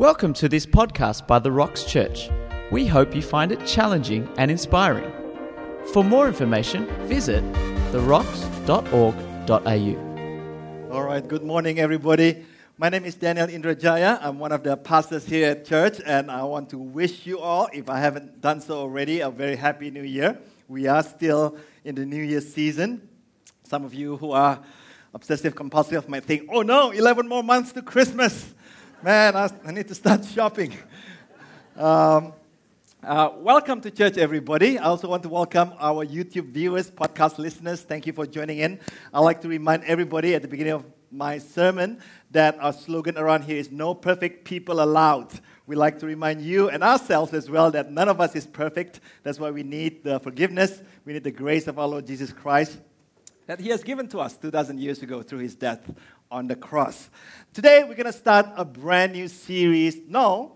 Welcome to this podcast by The Rocks Church. We hope you find it challenging and inspiring. For more information, visit therocks.org.au. All right, good morning, everybody. My name is Daniel Indrajaya. I'm one of the pastors here at church, and I want to wish you all, if I haven't done so already, a very happy new year. We are still in the New Year season. Some of you who are obsessive compulsive might think, oh no, 11 more months to Christmas. Man, I need to start shopping. Welcome to church, everybody. I also want to welcome our YouTube viewers, podcast listeners. Thank you for joining in. I'd like to remind everybody at the beginning of my sermon that our slogan around here is no perfect people allowed. We like to remind you and ourselves as well that none of us is perfect. That's why we need the forgiveness. We need the grace of our Lord Jesus Christ that He has given to us 2,000 years ago through His death on the cross. Today, we're going to start a brand new series. No.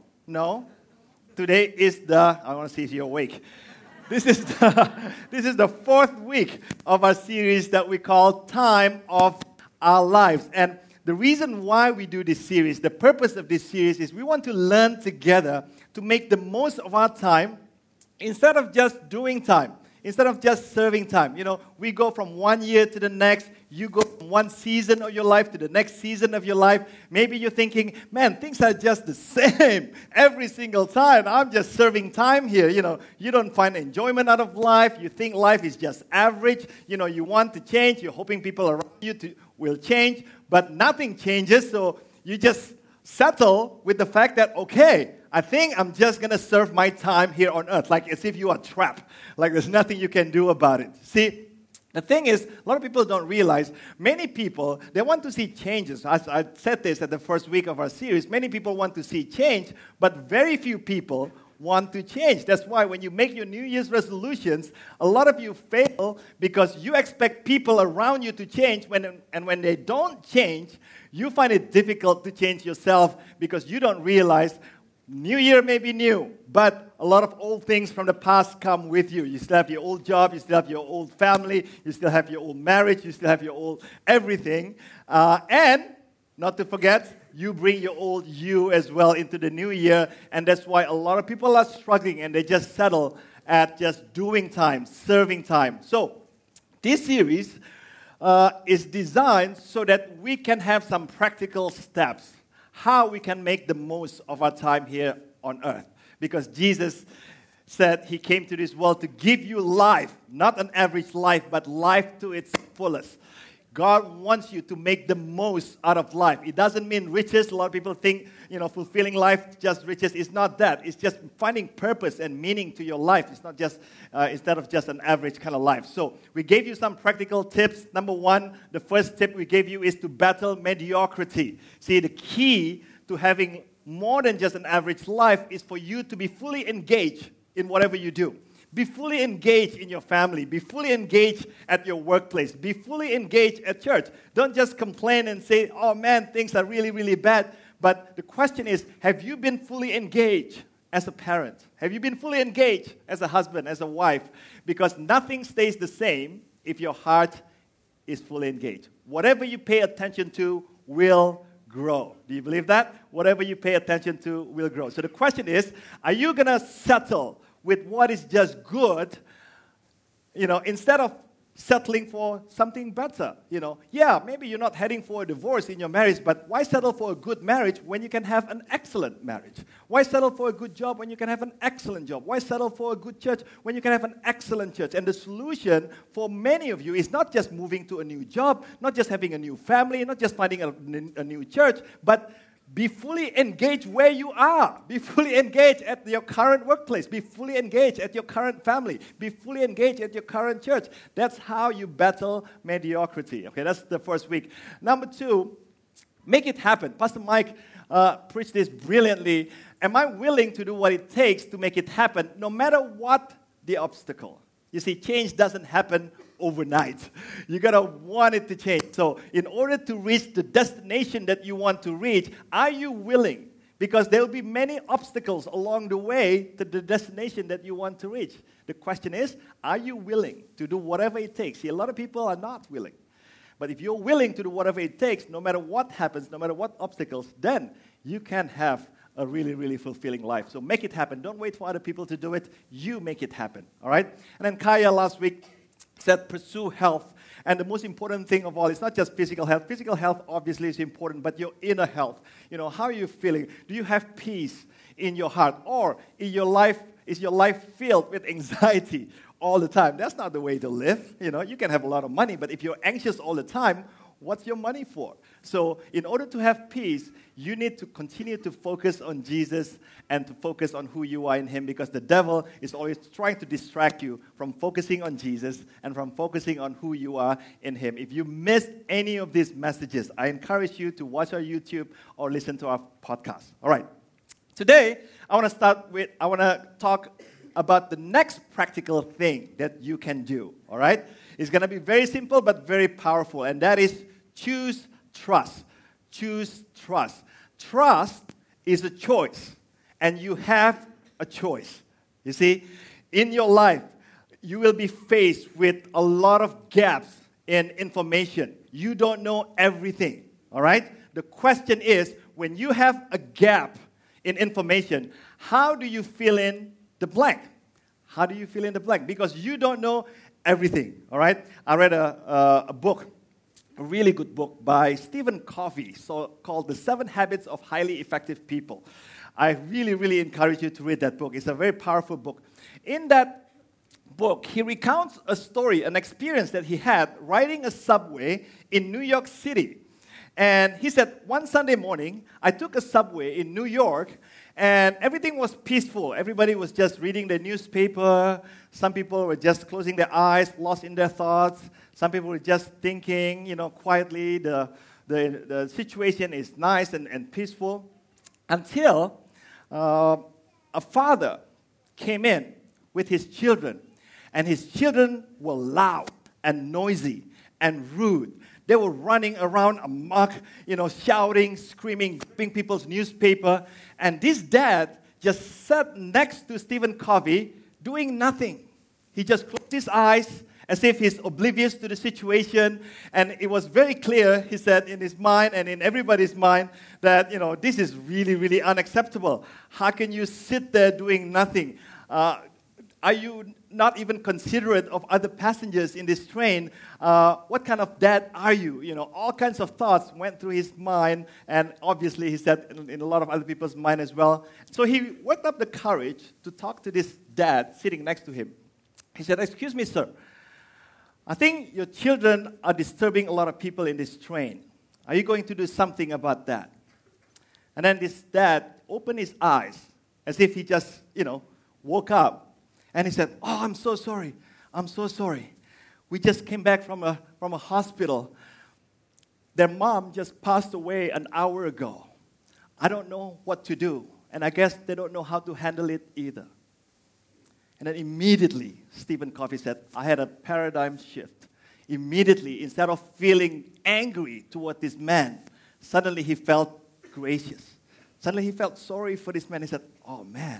Today is I want to see if you're awake. This is the fourth week of our series that we call Time of Our Lives. And the reason why we do this series, the purpose of this series is we want to learn together to make the most of our time instead of just doing time. Instead of just serving time. You know, we go from one year to the next. You go from one season of your life to the next season of your life. Maybe you're thinking, man, things are just the same every single time. I'm just serving time here. You know, you don't find enjoyment out of life. You think life is just average. You know, you want to change. You're hoping people around you will change. But nothing changes. So you just settle with the fact that, okay, I think I'm just going to serve my time here on earth, like as if you are trapped, like there's nothing you can do about it. See, the thing is, a lot of people don't realize, many people, they want to see changes. I said this at the first week of our series, many people want to see change, but very few people want to change. That's why when you make your New Year's resolutions, a lot of you fail because you expect people around you to change, and when they don't change, you find it difficult to change yourself because you don't realize New Year may be new, but a lot of old things from the past come with you. You still have your old job, you still have your old family, you still have your old marriage, you still have your old everything. And, not to forget, you bring your old you as well into the new year, and that's why a lot of people are struggling and they just settle at just doing time, serving time. So, this series is designed so that we can have some practical steps how we can make the most of our time here on earth. Because Jesus said He came to this world to give you life, not an average life, but life to its fullest. God wants you to make the most out of life. It doesn't mean riches. A lot of people think, fulfilling life, just riches. It's not that. It's just finding purpose and meaning to your life. It's not just, instead of just an average kind of life. So we gave you some practical tips. Number one, the first tip we gave you is to battle mediocrity. See, the key to having more than just an average life is for you to be fully engaged in whatever you do. Be fully engaged in your family. Be fully engaged at your workplace. Be fully engaged at church. Don't just complain and say, oh man, things are really, really bad. But the question is, have you been fully engaged as a parent? Have you been fully engaged as a husband, as a wife? Because nothing stays the same if your heart is fully engaged. Whatever you pay attention to will grow. Do you believe that? Whatever you pay attention to will grow. So the question is, are you going to settle with what is just good, instead of settling for something better? Yeah, maybe you're not heading for a divorce in your marriage, but why settle for a good marriage when you can have an excellent marriage? Why settle for a good job when you can have an excellent job? Why settle for a good church when you can have an excellent church? And the solution for many of you is not just moving to a new job, not just having a new family, not just finding a new church, but be fully engaged where you are. Be fully engaged at your current workplace. Be fully engaged at your current family. Be fully engaged at your current church. That's how you battle mediocrity. Okay, that's the first week. Number two, make it happen. Pastor Mike preached this brilliantly. Am I willing to do what it takes to make it happen, no matter what the obstacle? You see, change doesn't happen overnight. You gotta want it to change. So in order to reach the destination that you want to reach, are you willing? Because there will be many obstacles along the way to the destination that you want to reach. The question is, are you willing to do whatever it takes? See, a lot of people are not willing. But if you're willing to do whatever it takes, no matter what happens, no matter what obstacles, then you can have a really, really fulfilling life. So make it happen. Don't wait for other people to do it. You make it happen, all right? And then Kaya last week said pursue health. And the most important thing of all, it's not just physical health. Physical health obviously is important, but your inner health. How are you feeling? Do you have peace in your heart? Or is your life filled with anxiety all the time? That's not the way to live. You can have a lot of money, but if you're anxious all the time, what's your money for? So in order to have peace, you need to continue to focus on Jesus and to focus on who you are in Him, because the devil is always trying to distract you from focusing on Jesus and from focusing on who you are in Him. If you missed any of these messages, I encourage you to watch our YouTube or listen to our podcast. All right. Today, I want to talk about the next practical thing that you can do. All right? It's going to be very simple but very powerful, and that is choose trust. Choose trust. Trust is a choice, and you have a choice. You see, in your life, you will be faced with a lot of gaps in information. You don't know everything, all right? The question is, when you have a gap in information, how do you fill in the blank? How do you fill in the blank? Because you don't know everything, all right? I read a book, a really good book by Stephen Covey, called The 7 Habits of Highly Effective People. I really, really encourage you to read that book. It's a very powerful book. In that book, he recounts a story, an experience that he had riding a subway in New York City. And he said, one Sunday morning, I took a subway in New York, and everything was peaceful. Everybody was just reading the newspaper. Some people were just closing their eyes, lost in their thoughts. Some people were just thinking, quietly. The situation is nice and peaceful. Until a father came in with his children. And his children were loud and noisy and rude. They were running around amok, shouting, screaming, gripping people's newspaper. And this dad just sat next to Stephen Covey doing nothing. He just closed his eyes as if he's oblivious to the situation. And it was very clear, he said, in his mind and in everybody's mind that, this is really, really unacceptable. How can you sit there doing nothing? Are you not even considerate of other passengers in this train? What kind of dad are you? All kinds of thoughts went through his mind, and obviously he said in a lot of other people's mind as well. So he worked up the courage to talk to this dad sitting next to him. He said, "Excuse me, sir. I think your children are disturbing a lot of people in this train. Are you going to do something about that?" And then this dad opened his eyes as if he just, woke up. And he said, "Oh, I'm so sorry. I'm so sorry. We just came back from a hospital. Their mom just passed away an hour ago. I don't know what to do. And I guess they don't know how to handle it either." And then immediately, Stephen Covey said, I had a paradigm shift. Immediately, instead of feeling angry toward this man, suddenly he felt gracious. Suddenly he felt sorry for this man. He said, "Oh, man,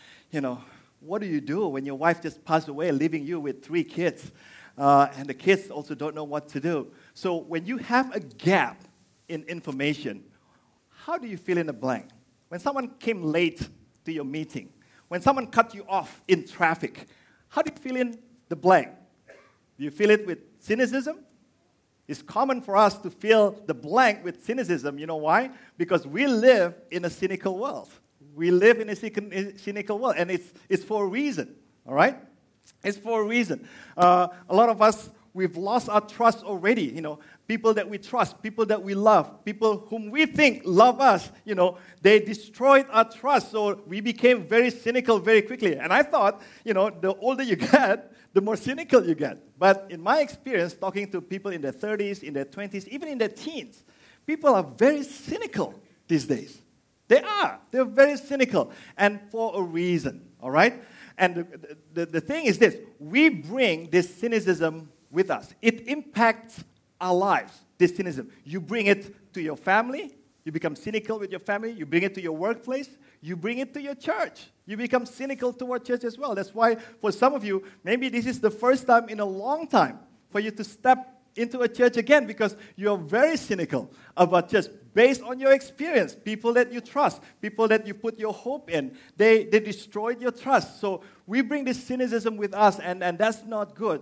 what do you do when your wife just passed away, leaving you with 3 kids? And the kids also don't know what to do." So when you have a gap in information, how do you fill in the blank? When someone came late to your meeting, when someone cut you off in traffic, how do you fill in the blank? Do you fill it with cynicism? It's common for us to fill the blank with cynicism. You know why? Because we live in a cynical world. We live in a cynical world, and it's for a reason, all right? It's for a reason. A lot of us, we've lost our trust already. People that we trust, people that we love, people whom we think love us, they destroyed our trust, so we became very cynical very quickly. And I thought, the older you get, the more cynical you get. But in my experience, talking to people in their 30s, in their 20s, even in their teens, people are very cynical these days. They are. They're very cynical, and for a reason, all right? And the thing is this. We bring this cynicism with us. It impacts our lives, this cynicism. You bring it to your family. You become cynical with your family. You bring it to your workplace. You bring it to your church. You become cynical toward church as well. That's why for some of you, maybe this is the first time in a long time for you to step into a church again because you're very cynical about church based on your experience. People that you trust, people that you put your hope in, they destroyed your trust. So we bring this cynicism with us, and that's not good.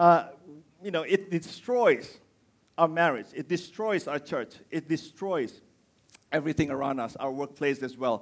It destroys our marriage. It destroys our church. It destroys everything around us, our workplace as well.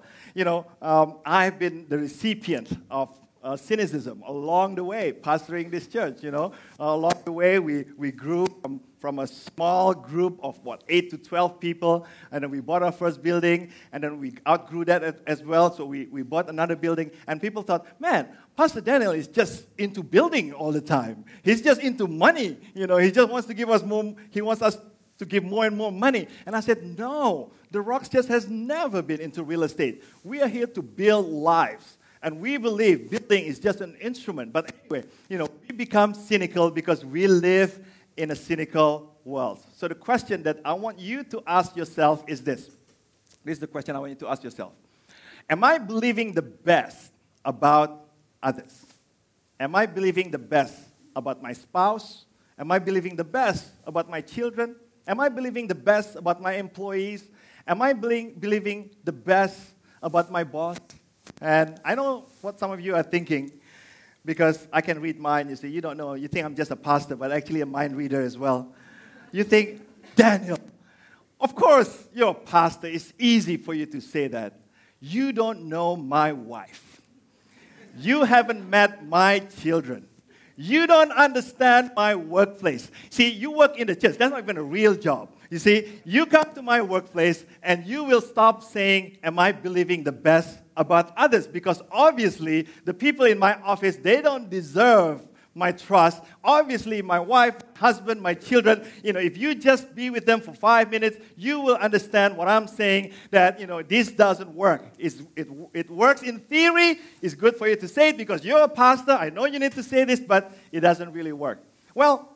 I've been the recipient of cynicism along the way, pastoring this church. Along the way, we grew from a small group of 8 to 12 people, and then we bought our first building, and then we outgrew that as well. So we bought another building, and people thought, man, Pastor Daniel is just into building all the time. He's just into money. He just wants to give us more. He wants us to give more and more money. And I said, no, the Rocks Church has never been into real estate. We are here to build lives. And we believe building is just an instrument. But anyway, we become cynical because we live in a cynical world. So the question that I want you to ask yourself is this. This is the question I want you to ask yourself. Am I believing the best about others? Am I believing the best about my spouse? Am I believing the best about my children? Am I believing the best about my employees? Am I believing the best about my boss? And I know what some of you are thinking, because I can read mind. You say, you don't know. You think I'm just a pastor, but actually a mind reader as well. You think, Daniel, of course you're a pastor. It's easy for you to say that. You don't know my wife. You haven't met my children. You don't understand my workplace. See, you work in the church. That's not even a real job. You see, you come to my workplace and you will stop saying, am I believing the best about others? Because obviously, the people in my office, they don't deserve my trust. Obviously, my wife, husband, my children, if you just be with them for 5 minutes, you will understand what I'm saying, that, this doesn't work. It works in theory. It's good for you to say it because you're a pastor. I know you need to say this, but it doesn't really work. Well,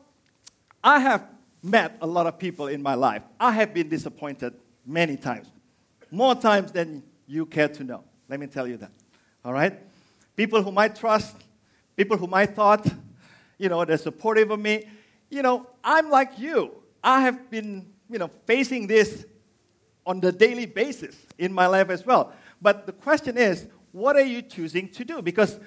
I have met a lot of people in my life. I have been disappointed many times, more times than you care to know. Let me tell you that, all right? People whom I trust, people whom I thought, they're supportive of me. I'm like you. I have been, facing this on the daily basis in my life as well. But the question is, what are you choosing to do? Because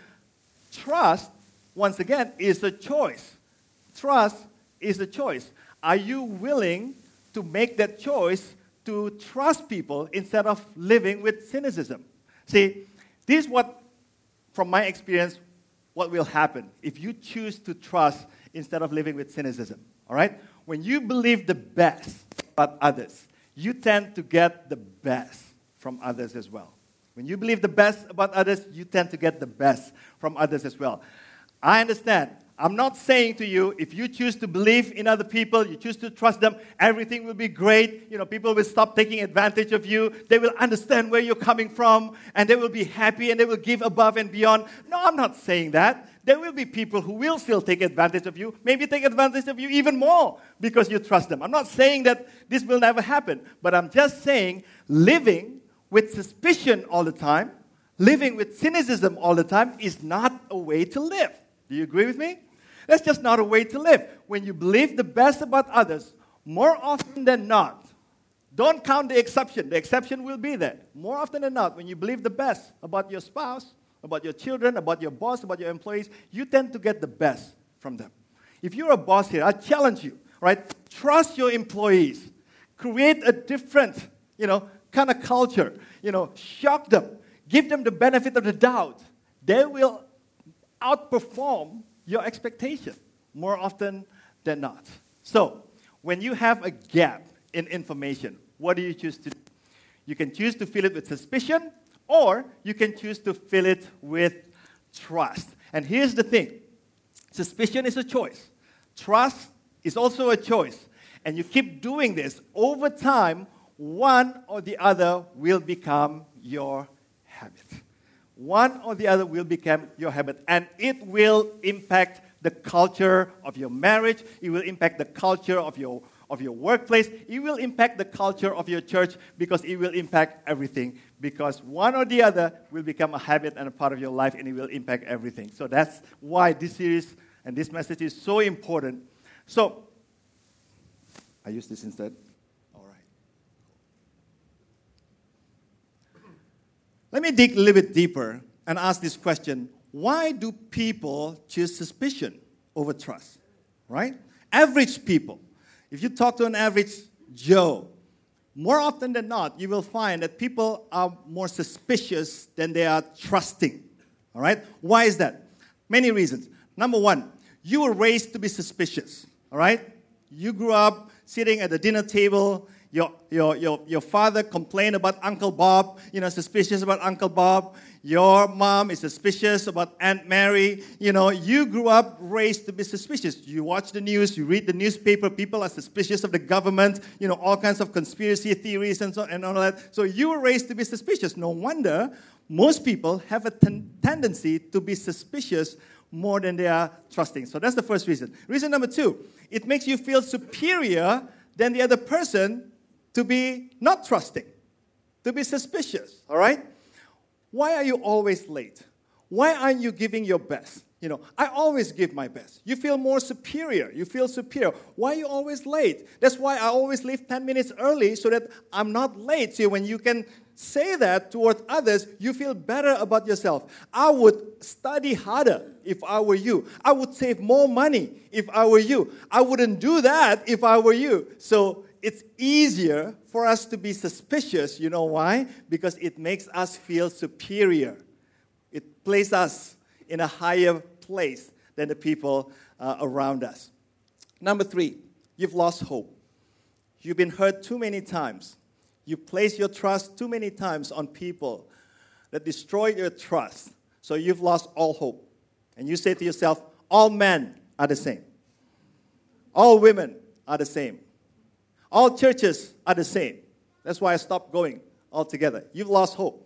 trust, once again, is a choice. Trust is a choice. Are you willing to make that choice to trust people instead of living with cynicism? See, this is what, from my experience, what will happen if you choose to trust instead of living with cynicism, all right? When you believe the best about others, you tend to get the best from others as well. When you believe the best about others, you tend to get the best from others as well. I understand. I'm not saying to you, if you choose to believe in other people, you choose to trust them, everything will be great. People will stop taking advantage of you. They will understand where you're coming from, and they will be happy, and they will give above and beyond. No, I'm not saying that. There will be people who will still take advantage of you, maybe take advantage of you even more because you trust them. I'm not saying that this will never happen, but I'm just saying living with suspicion all the time, living with cynicism all the time is not a way to live. Do you agree with me? That's just not a way to live. When you believe the best about others, more often than not, don't count the exception. The exception will be there. More often than not, when you believe the best about your spouse, about your children, about your boss, about your employees, you tend to get the best from them. If you're a boss here, I challenge you, right? Trust your employees. Create a different, kind of culture. Shock them. Give them the benefit of the doubt. They will outperform your expectation more often than not. So, when you have a gap in information, what do you choose to do? You can choose to fill it with suspicion, or you can choose to fill it with trust. And here's the thing. Suspicion is a choice. Trust is also a choice. And you keep doing this, over time, one or the other will become your habit. One or the other will become your habit, and it will impact the culture of your marriage. It will impact the culture of your workplace. It will impact the culture of your church, because it will impact everything. Because one or the other will become a habit and a part of your life, and it will impact everything. So that's why this series and this message is so important. So I use this instead. All right. Let me dig a little bit deeper and ask this question. Why do people choose suspicion over trust? Right? Average people. If you talk to an average Joe, more often than not, you will find that people are more suspicious than they are trusting. All right? Why is that? Many reasons. Number one, you were raised to be suspicious. All right? You grew up sitting at the dinner table. Your father complained about Uncle Bob, suspicious about Uncle Bob. Your mom is suspicious about Aunt Mary. You grew up raised to be suspicious. You watch the news, you read the newspaper, people are suspicious of the government, all kinds of conspiracy theories and all that. So you were raised to be suspicious. No wonder most people have a tendency to be suspicious more than they are trusting. So that's the first reason. Reason number two, it makes you feel superior than the other person to be not trusting, to be suspicious, all right? Why are you always late? Why aren't you giving your best? I always give my best. You feel more superior. You feel superior. Why are you always late? That's why I always leave 10 minutes early so that I'm not late. So when you can say that toward others, you feel better about yourself. I would study harder if I were you. I would save more money if I were you. I wouldn't do that if I were you. So it's easier for us to be suspicious. You know why? Because it makes us feel superior. It places us in a higher place than the people around us. Number three, you've lost hope. You've been hurt too many times. You place your trust too many times on people that destroy your trust. So you've lost all hope. And you say to yourself, all men are the same. All women are the same. All churches are the same. That's why I stopped going altogether. You've lost hope.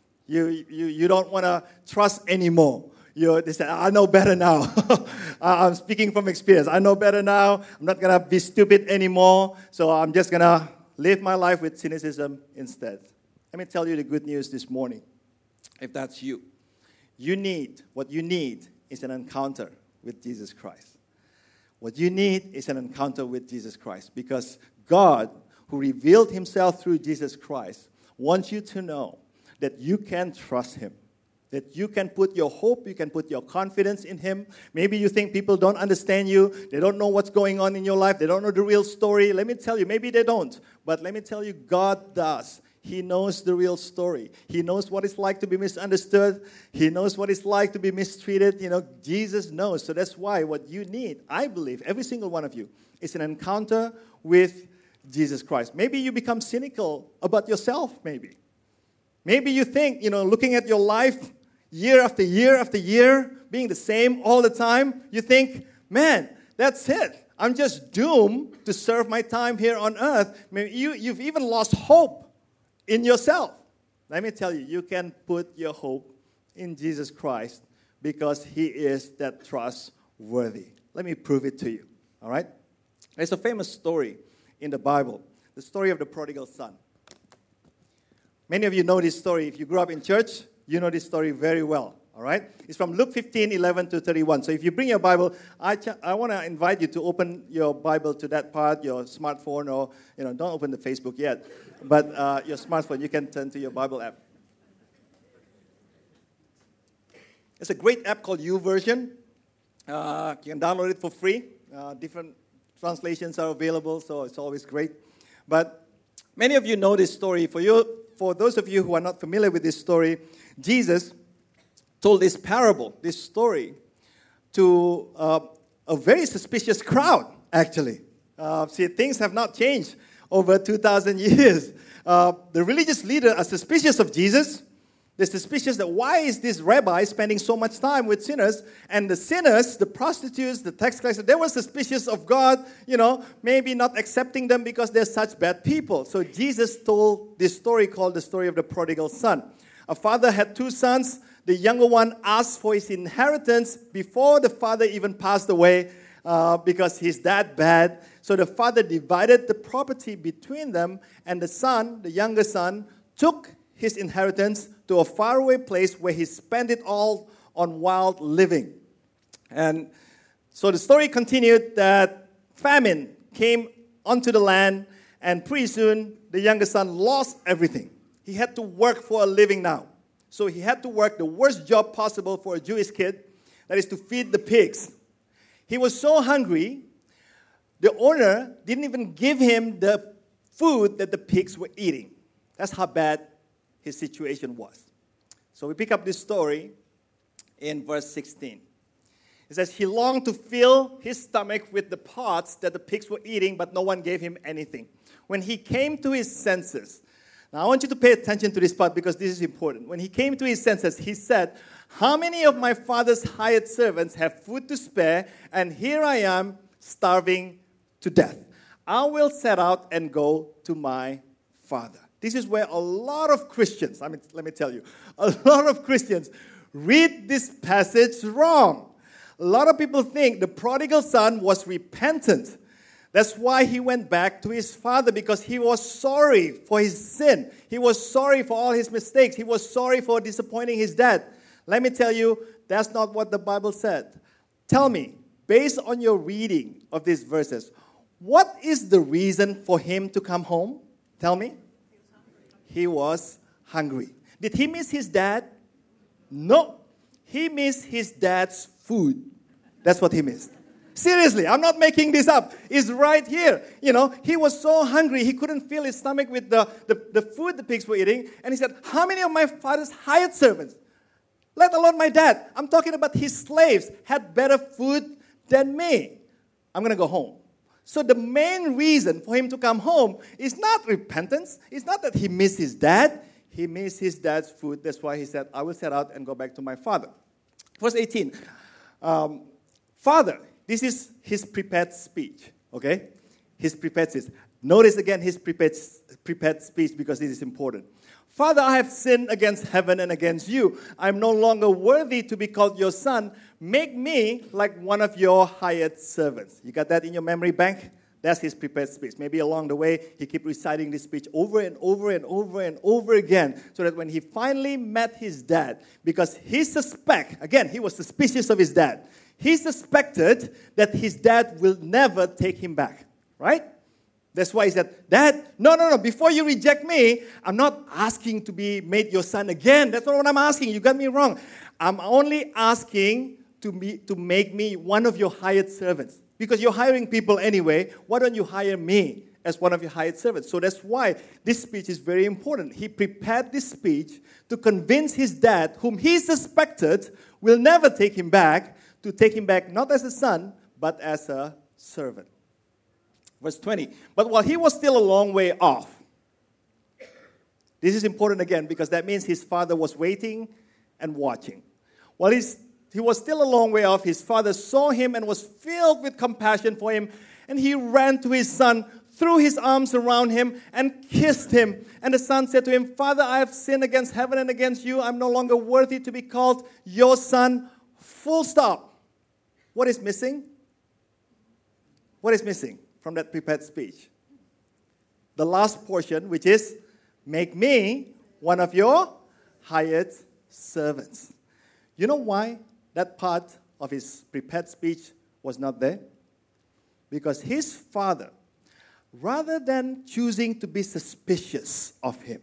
You don't want to trust anymore. They say, I know better now. I'm speaking from experience. I know better now. I'm not going to be stupid anymore. So I'm just going to live my life with cynicism instead. Let me tell you the good news this morning. If that's you, what you need is an encounter with Jesus Christ. What you need is an encounter with Jesus Christ, because God, who revealed himself through Jesus Christ, wants you to know that you can trust him, that you can put your hope, you can put your confidence in him. Maybe you think people don't understand you, they don't know what's going on in your life, they don't know the real story. Let me tell you, maybe they don't, but let me tell you, God does. He knows the real story. He knows what it's like to be misunderstood. He knows what it's like to be mistreated. Jesus knows. So that's why what you need, I believe, every single one of you, is an encounter with Jesus Christ. Maybe you become cynical about yourself, maybe. Maybe you think, looking at your life year after year after year, being the same all the time, you think, man, that's it. I'm just doomed to serve my time here on earth. Maybe you've even lost hope in yourself. Let me tell you, you can put your hope in Jesus Christ because he is that trustworthy. Let me prove it to you, all right? There's a famous story in the Bible, the story of the prodigal son. Many of you know this story. If you grew up in church, you know this story very well, all right? It's from Luke 15, 11 to 31. So if you bring your Bible, I want to invite you to open your Bible to that part, your smartphone, or, don't open the Facebook yet, but your smartphone, you can turn to your Bible app. It's a great app called YouVersion. You can download it for free. Different translations are available, so it's always great. But many of you know this story. For those of you who are not familiar with this story, Jesus told this parable, this story, to a very suspicious crowd, actually. See, things have not changed over 2,000 years. The religious leaders are suspicious of Jesus. They're suspicious that why is this rabbi spending so much time with sinners? And the sinners, the prostitutes, the tax collectors, they were suspicious of God, maybe not accepting them because they're such bad people. So Jesus told this story called the story of the prodigal son. A father had two sons. The younger one asked for his inheritance before the father even passed away because he's that bad. So the father divided the property between them, and the son, the younger son, took his inheritance to a faraway place where he spent it all on wild living. And so the story continued that famine came onto the land, and pretty soon the younger son lost everything. He had to work for a living now. So he had to work the worst job possible for a Jewish kid, that is to feed the pigs. He was so hungry, the owner didn't even give him the food that the pigs were eating. That's how bad his situation was. So we pick up this story in verse 16. It says, he longed to fill his stomach with the pods that the pigs were eating, but no one gave him anything. When he came to his senses, now I want you to pay attention to this part because this is important. When he came to his senses, he said, how many of my father's hired servants have food to spare, and here I am starving to death? I will set out and go to my father. This is where a lot of Christians, let me tell you, a lot of Christians read this passage wrong. A lot of people think the prodigal son was repentant. That's why he went back to his father, because he was sorry for his sin. He was sorry for all his mistakes. He was sorry for disappointing his dad. Let me tell you, that's not what the Bible said. Tell me, based on your reading of these verses, what is the reason for him to come home? Tell me. He was hungry. Did he miss his dad? No. He missed his dad's food. That's what he missed. Seriously, I'm not making this up. It's right here. You know, he was so hungry, he couldn't fill his stomach with the food the pigs were eating. And he said, how many of my father's hired servants, let alone my dad, I'm talking about his slaves, had better food than me? I'm going to go home. So the main reason for him to come home is not repentance. It's not that he missed his dad. He missed his dad's food. That's why he said, I will set out and go back to my father. Verse 18. Father, this is his prepared speech, okay? His prepared speech. Notice again his prepared speech because this is important. Father, I have sinned against heaven and against you. I am no longer worthy to be called your son. Make me like one of your hired servants. You got that in your memory bank? That's his prepared speech. Maybe along the way, he kept reciting this speech over and over and over and over again, so that when he finally met his dad, because he was suspicious of his dad. He suspected that his dad will never take him back, right? That's why he said, Dad, no, before you reject me, I'm not asking to be made your son again. That's not what I'm asking. You got me wrong. I'm only asking to make me one of your hired servants. Because you're hiring people anyway, why don't you hire me as one of your hired servants? So that's why this speech is very important. He prepared this speech to convince his dad, whom he suspected will never take him back, to take him back not as a son, but as a servant. Verse 20. But while he was still a long way off, this is important again because that means his father was waiting and watching. While he was still a long way off, his father saw him and was filled with compassion for him, and he ran to his son, threw his arms around him, and kissed him. And the son said to him, Father, I have sinned against heaven and against you. I'm no longer worthy to be called your son. Full stop. What is missing? What is missing from that prepared speech? The last portion, which is, make me one of your hired servants. You know why that part of his prepared speech was not there? Because his father, rather than choosing to be suspicious of him,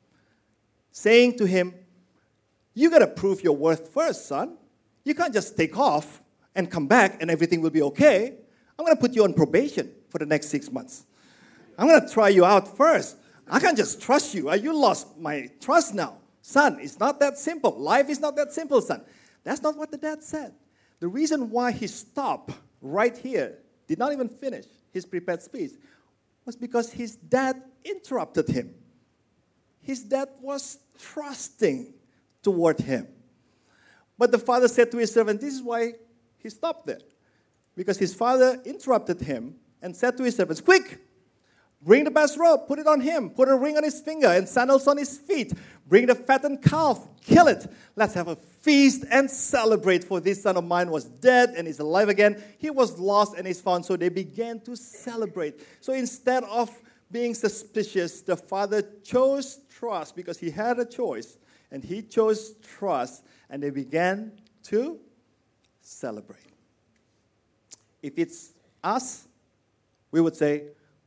saying to him, you got to prove your worth first, son. You can't just take off and come back and everything will be okay. I'm going to put you on probation for the next 6 months. I'm going to try you out first. I can't just trust you. You lost my trust now. Son, it's not that simple. Life is not that simple, son. That's not what the dad said. The reason why he stopped right here, did not even finish his prepared speech, was because his dad interrupted him. His dad was trusting toward him. But the father said to his servant, this is why he stopped there. Because his father interrupted him and said to his servants, quick, bring the best robe, put it on him, put a ring on his finger and sandals on his feet. Bring the fattened calf, kill it. Let's have a feast and celebrate, for this son of mine was dead and is alive again. He was lost and is found. So they began to celebrate. So instead of being suspicious, the father chose trust because he had a choice. And he chose trust, and they began to celebrate. If it's us, we would say,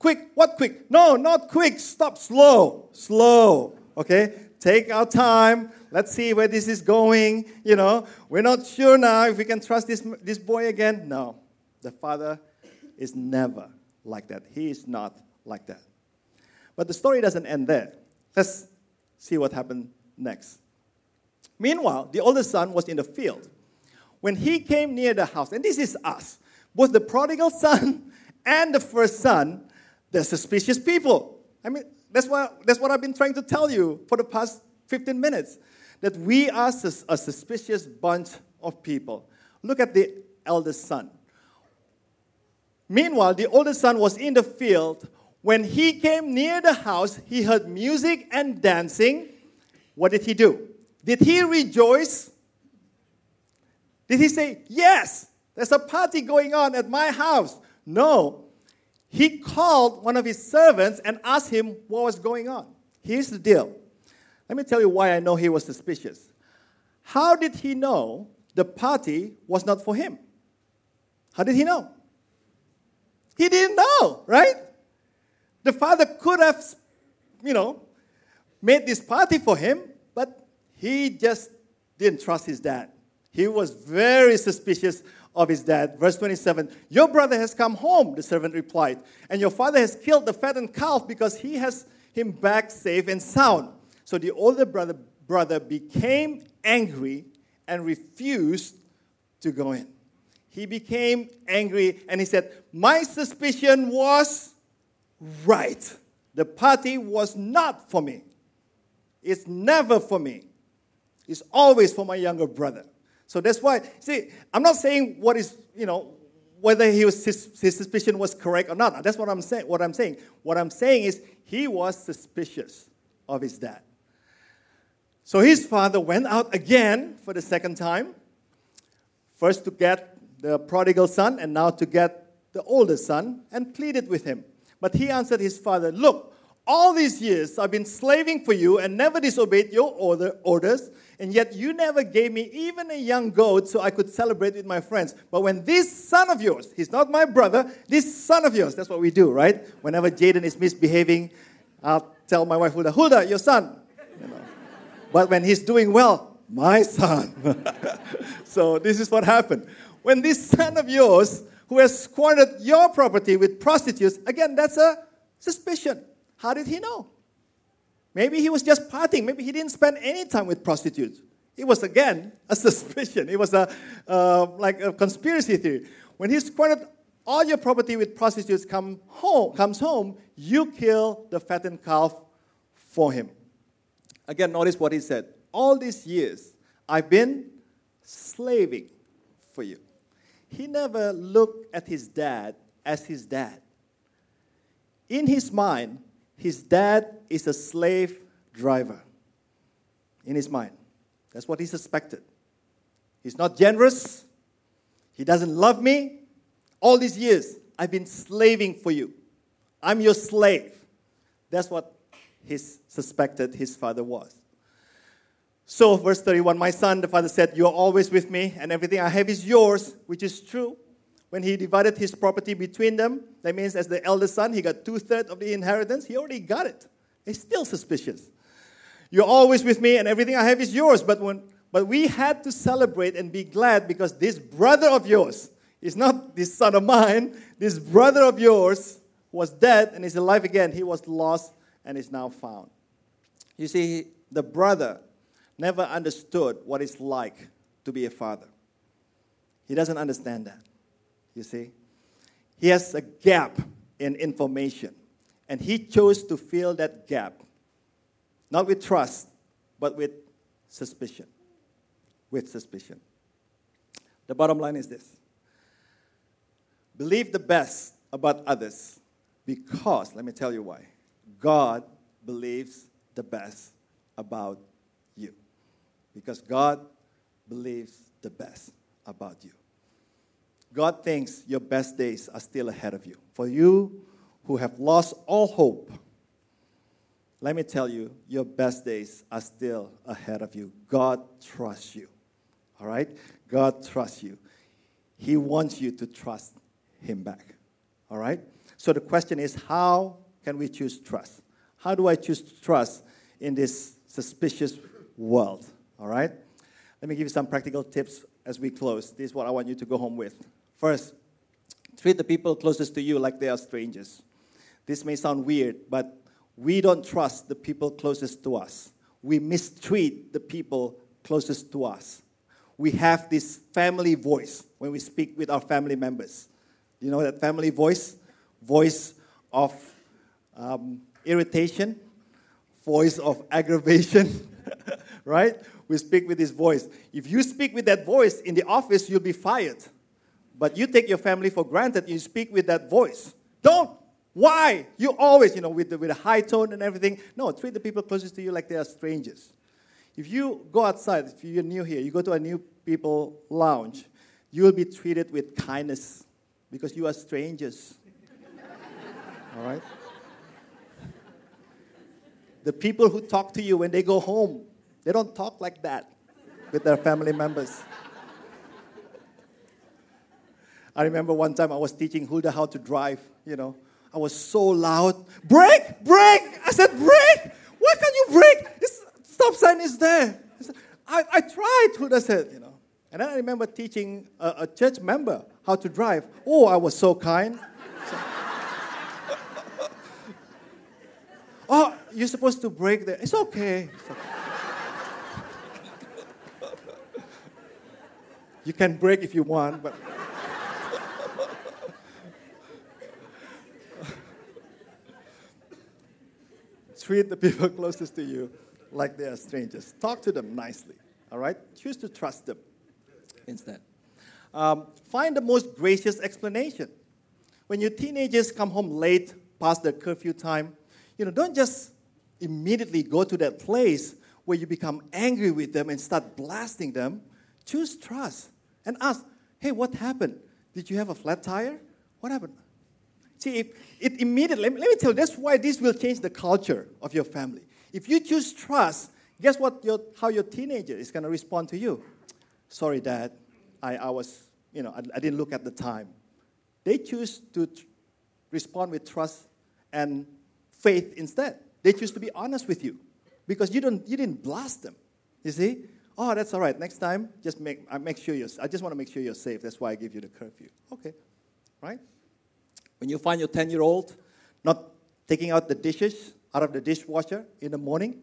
Quick, what quick? No, not quick. Stop, slow. Okay? Take our time. Let's see where this is going. We're not sure now if we can trust this boy again. No, the father is never like that. He is not like that. But the story doesn't end there. Let's see what happened next. Meanwhile, the oldest son was in the field. When he came near the house, and this is us, both the prodigal son and the first son, they're suspicious people. I mean, that's what I've been trying to tell you for the past 15 minutes, that we are a suspicious bunch of people. Look at the eldest son. Meanwhile, the oldest son was in the field. When he came near the house, he heard music and dancing. What did he do? Did he rejoice? Did he say, yes, there's a party going on at my house? No. He called one of his servants and asked him what was going on. Here's the deal. Let me tell you why I know he was suspicious. How did he know the party was not for him? How did he know? He didn't know, right? The father could have, made this party for him, but he just didn't trust his dad. He was very suspicious of his dad. Verse 27, your brother has come home, the servant replied, and your father has killed the fattened calf because he has him back safe and sound. So the older brother became angry and refused to go in. He became angry and he said, my suspicion was right. The party was not for me. It's never for me. It's always for my younger brother. So that's why, see, I'm not saying whether his suspicion was correct or not. That's what I'm saying. What I'm saying is he was suspicious of his dad. So his father went out again for the second time, first to get the prodigal son and now to get the older son, and pleaded with him. But he answered his father, look, all these years I've been slaving for you and never disobeyed your orders, and yet you never gave me even a young goat so I could celebrate with my friends. But when this son of yours, he's not my brother, this son of yours, that's what we do, right? Whenever Jaden is misbehaving, I'll tell my wife, Hulda, your son. But when he's doing well, my son. So this is what happened. When this son of yours, who has squandered your property with prostitutes, again, that's a suspicion. How did he know? Maybe he was just partying. Maybe he didn't spend any time with prostitutes. It was, again, a suspicion. It was like a conspiracy theory. When he squandered all your property with prostitutes comes home, you kill the fattened calf for him. Again, notice what he said. All these years, I've been slaving for you. He never looked at his dad as his dad. In his mind, his dad is a slave driver. In his mind. That's what he suspected. He's not generous. He doesn't love me. All these years, I've been slaving for you. I'm your slave. That's what he suspected his father was. So, verse 31, my son, the father said, you are always with me, and everything I have is yours, which is true. When he divided his property between them, that means as the eldest son, he got 2/3 of the inheritance. He already got it. He's still suspicious. You're always with me, and everything I have is yours. But we had to celebrate and be glad because this brother of yours is not this son of mine. This brother of yours was dead and is alive again. He was lost and is now found. You see, the brother never understood what it's like to be a father. He doesn't understand that. You see? He has a gap in information. And he chose to fill that gap. Not with trust, but with suspicion. With suspicion. The bottom line is this. Believe the best about others because, let me tell you why. God believes the best about you. Because God believes the best about you. God thinks your best days are still ahead of you. For you who have lost all hope, let me tell you, your best days are still ahead of you. God trusts you. All right? God trusts you. He wants you to trust Him back. All right? So the question is, how can we choose trust? How do I choose trust in this suspicious world? All right? Let me give you some practical tips as we close. This is what I want you to go home with. First, treat the people closest to you like they are strangers. This may sound weird, but we don't trust the people closest to us. We mistreat the people closest to us. We have this family voice when we speak with our family members. You know that family voice? Voice of irritation, voice of aggravation, right? We speak with this voice. If you speak with that voice in the office, you'll be fired. But you take your family for granted, you speak with that voice. Don't. Why? You always, with a high tone and everything. No, treat the people closest to you like they are strangers. If you go outside, if you're new here, you go to a new people lounge, you will be treated with kindness because you are strangers. All right? The people who talk to you when they go home, they don't talk like that with their family members. I remember one time I was teaching Hulda how to drive, I was so loud. Brake! Brake! I said, brake! Why can't you brake? This stop sign is there. I tried, Hulda said, And then I remember teaching a church member how to drive. Oh, I was so kind. Oh, you're supposed to brake there. It's okay. You can brake if you want, but... Treat the people closest to you like they are strangers. Talk to them nicely, all right? Choose to trust them instead. Find the most gracious explanation. When your teenagers come home late, past their curfew time, don't just immediately go to that place where you become angry with them and start blasting them. Choose trust and ask, hey, what happened? Did you have a flat tire? What happened? See, if it immediately, let me tell you, that's why this will change the culture of your family. If you choose trust, guess what? How your teenager is going to respond to you. Sorry, Dad, I was, I didn't look at the time. They choose to respond with trust and faith instead. They choose to be honest with you because you didn't blast them. You see? Oh, that's all right. Next time, just make sure I just want to make sure you're safe. That's why I give you the curfew. Okay, right? When you find your 10-year-old not taking out the dishes out of the dishwasher in the morning,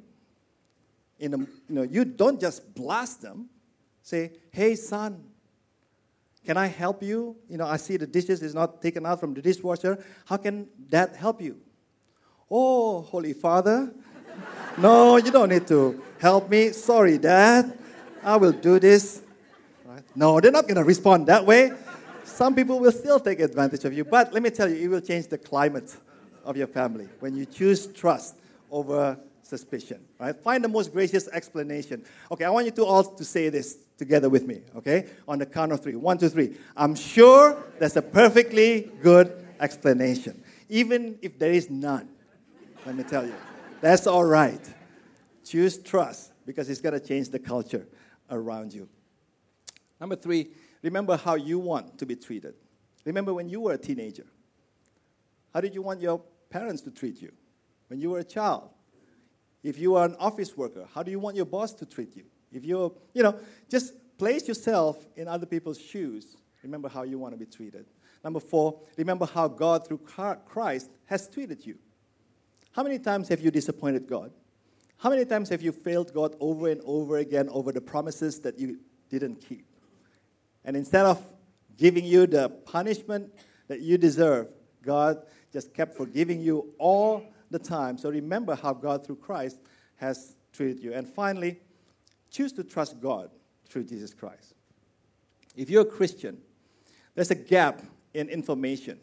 you don't just blast them. Say, hey, son, can I help you? I see the dishes is not taken out from the dishwasher. How can Dad help you? Oh, Holy Father, no, you don't need to help me. Sorry, Dad, I will do this. Right? No, they're not going to respond that way. Some people will still take advantage of you, but let me tell you, it will change the climate of your family when you choose trust over suspicion. Right? Find the most gracious explanation. Okay, I want you all to say this together with me, okay? On the count of 3. 1, 2, 3. I'm sure there's a perfectly good explanation. Even if there is none, let me tell you, that's all right. Choose trust because it's going to change the culture around you. Number 3, remember how you want to be treated. Remember when you were a teenager. How did you want your parents to treat you? When you were a child. If you are an office worker, how do you want your boss to treat you? If you're, just place yourself in other people's shoes. Remember how you want to be treated. Number 4, remember how God through Christ has treated you. How many times have you disappointed God? How many times have you failed God over and over again over the promises that you didn't keep? And instead of giving you the punishment that you deserve, God just kept forgiving you all the time. So remember how God through Christ has treated you. And finally, choose to trust God through Jesus Christ. If you're a Christian, there's a gap in information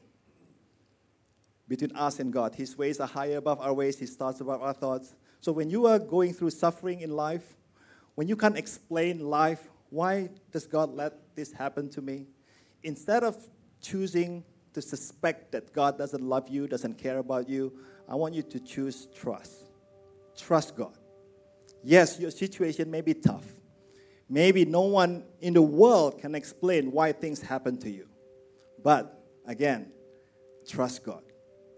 between us and God. His ways are higher above our ways, His thoughts above our thoughts. So when you are going through suffering in life, when you can't explain life, why does God let this happen to me? Instead of choosing to suspect that God doesn't love you, doesn't care about you, I want you to choose trust. Trust God. Yes, your situation may be tough. Maybe no one in the world can explain why things happen to you. But, again, trust God.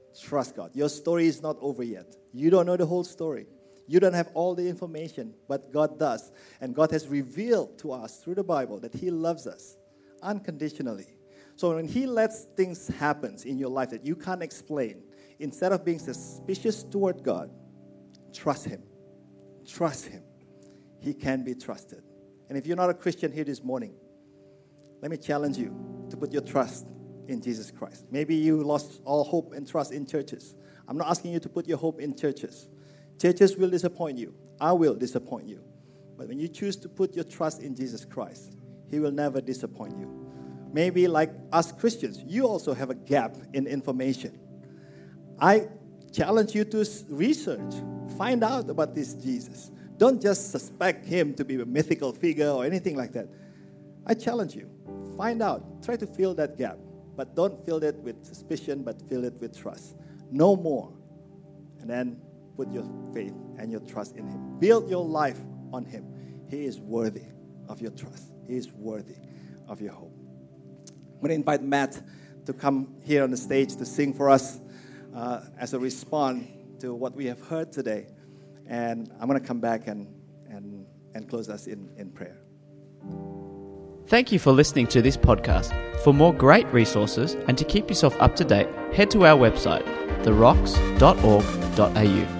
Trust God. Your story is not over yet. You don't know the whole story. You don't have all the information, but God does. And God has revealed to us through the Bible that He loves us unconditionally. So when He lets things happen in your life that you can't explain, instead of being suspicious toward God, trust Him. Trust Him. He can be trusted. And if you're not a Christian here this morning, let me challenge you to put your trust in Jesus Christ. Maybe you lost all hope and trust in churches. I'm not asking you to put your hope in churches. Churches will disappoint you. I will disappoint you. But when you choose to put your trust in Jesus Christ, He will never disappoint you. Maybe like us Christians, you also have a gap in information. I challenge you to research. Find out about this Jesus. Don't just suspect Him to be a mythical figure or anything like that. I challenge you. Find out. Try to fill that gap. But don't fill it with suspicion, but fill it with trust. Know more. And then put your faith and your trust in Him. Build your life on Him. He is worthy of your trust. He is worthy of your hope. I'm going to invite Matt to come here on the stage to sing for us as a response to what we have heard today. And I'm going to come back and close us in prayer. Thank you for listening to this podcast. For more great resources and to keep yourself up to date, head to our website, therocks.org.au.